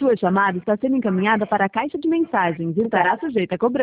Sua chamada está sendo encaminhada para a caixa de mensagens e estará sujeita a cobrança.